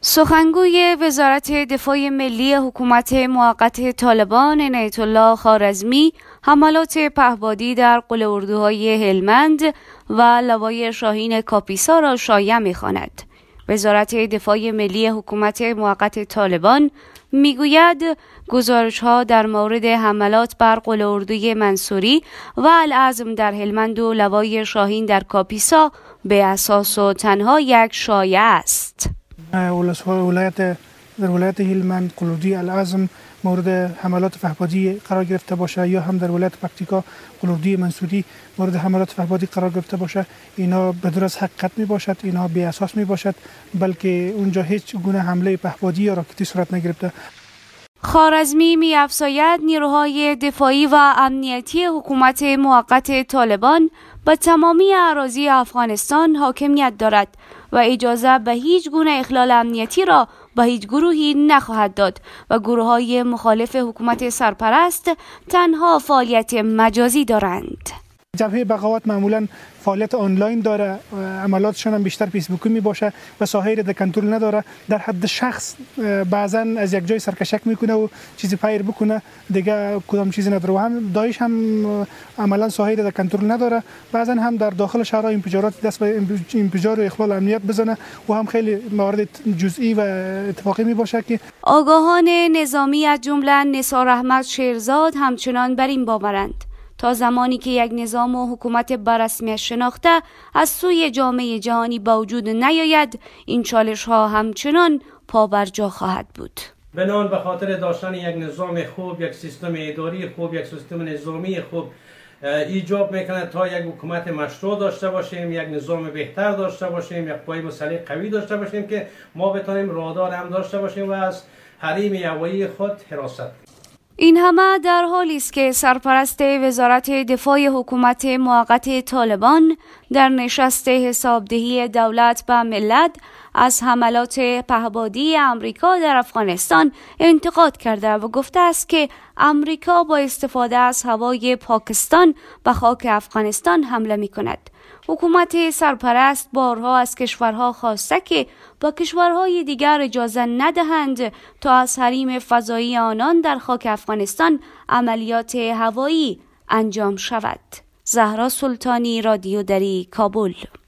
سخنگوی وزارت دفاع ملی حکومت موقت طالبان عنایت الله خوارزمی حملات پهپادی در قل اردوهای هلمند و لوای شاهین کاپیسا را شایع می‌خواند. وزارت دفاع ملی حکومت موقت طالبان میگوید گزارش‌ها در مورد حملات بر قل اردوی منصوری و العزم در هلمند و لوای شاهین در کاپیسا به اساس و تنها یک شایعه است. در ولایت هلمند قلوردوی العزم مورد حملات پهپادی قرار گرفته باشه یا هم در ولایت پکتیکا قلوردوی منصوری مورد حملات پهپادی قرار گرفته باشه، اینا بدون از حقیقت می باشد، اینا بی اساس می باشد، بلکه اونجا هیچ گونه حمله پهپادی یا راکتی صورت نگرفته. خوارزمی می‌افزاید نیروهای دفاعی و امنیتی حکومت موقت طالبان به تمامی اراضی افغانستان حاکمیت دارد و اجازه به هیچ گونه اخلال امنیتی را به هیچ گروهی نخواهد داد و گروه‌های مخالف حکومت سرپرست تنها فعالیت مجازی دارند. جبهه بغاوت معمولا فعالیت آنلاین داره، عملاتشان هم بیشتر فیسبوکی می باشه و ساحه را کنترل نداره. در حد شخص بعضا از یک جای سرکشک میکنه و چیزی پیر بکنه دیگه کدام چیزی نداره. و هم داعش هم عملا ساحه را کنترل نداره، بعضا هم در داخل شهرها انفجارات دست به انفجار و اخلال امنیت بزنه و هم خیلی موارد جزئی و اتفاقی می باشه که آگاهان نظامی از جمله نثار احمد شیرزاد همچنان بر این باورند تا زمانی که یک نظام و حکومت بررسمی شناخته از سوی جامعه جهانی با وجود نیاید، این چالش ها همچنان پا بر جا خواهد بود. بنان به خاطر داشتن یک نظام خوب، یک سیستم اداری خوب، یک سیستم نظامی خوب ایجاب میکنه تا یک حکومت مشروع داشته باشیم، یک نظام بهتر داشته باشیم، یک پای مسلح قوی داشته باشیم که ما بتونیم رادار هم داشته باشیم و از حریم هوایی خود حراست. این همه در حالی است که سرپرست وزارت دفاع حکومت موقت طالبان در نشست حسابدهی دولت به ملت از حملات پهپادی امریکا در افغانستان انتقاد کرده و گفته است که امریکا با استفاده از هوای پاکستان به خاک افغانستان حمله می کند. حکومت سرپرست بارها از کشورها خواسته که با کشورهای دیگر اجازه ندهند تا از حریم فضایی آنان در خاک افغانستان عملیات هوایی انجام شود. زهرا سلطانی، رادیو دری، کابل.